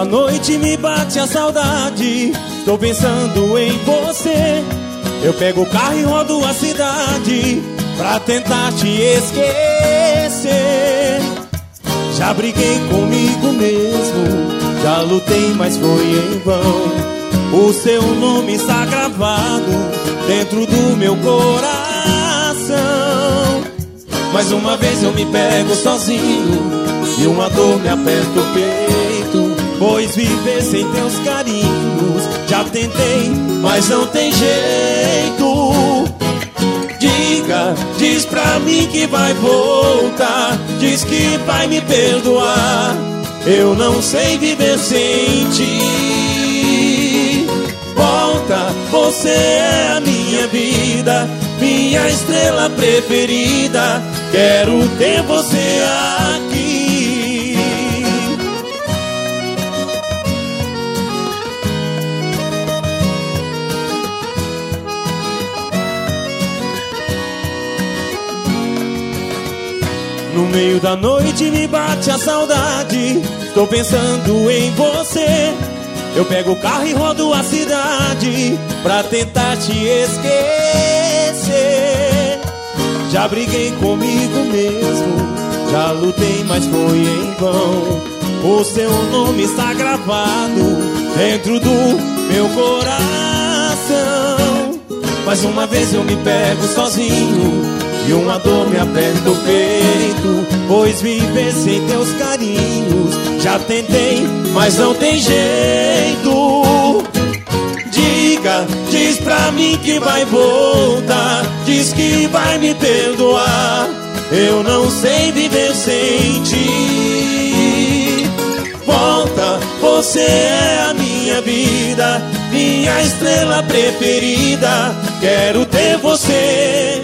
da noite me bate a saudade, estou pensando em você. Eu pego o carro e rodo a cidade pra tentar te esquecer. Já briguei comigo mesmo, já lutei, mas foi em vão. O seu nome está gravado dentro do meu coração. Mais uma vez eu me pego sozinho e uma dor me aperta o peito, pois viver sem teus carinhos já tentei, mas não tem jeito. Diz pra mim que vai voltar, diz que vai me perdoar. Eu não sei viver sem ti. Volta, você é a minha vida, minha estrela preferida. Quero ter você aqui. No meio da noite me bate a saudade, estou pensando em você. Eu pego o carro e rodo a cidade pra tentar te esquecer. Já briguei comigo mesmo, já lutei, mas foi em vão. O seu nome está gravado dentro do meu coração. Mais uma vez eu me pego sozinho e uma dor me aperta o peito, pois viver sem teus carinhos já tentei, mas não tem jeito. Diz pra mim que vai voltar, diz que vai me perdoar. Eu não sei viver sem ti. Volta, você é a minha vida, minha estrela preferida. Quero ter você.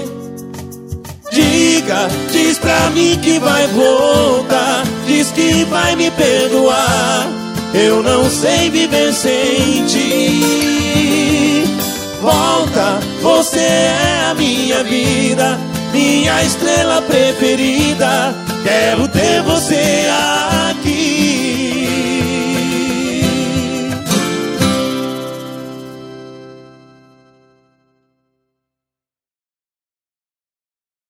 Diz pra mim que vai voltar, diz que vai me perdoar. Eu não sei viver sem ti. Volta, você é a minha vida, minha estrela preferida. Quero ter você aqui.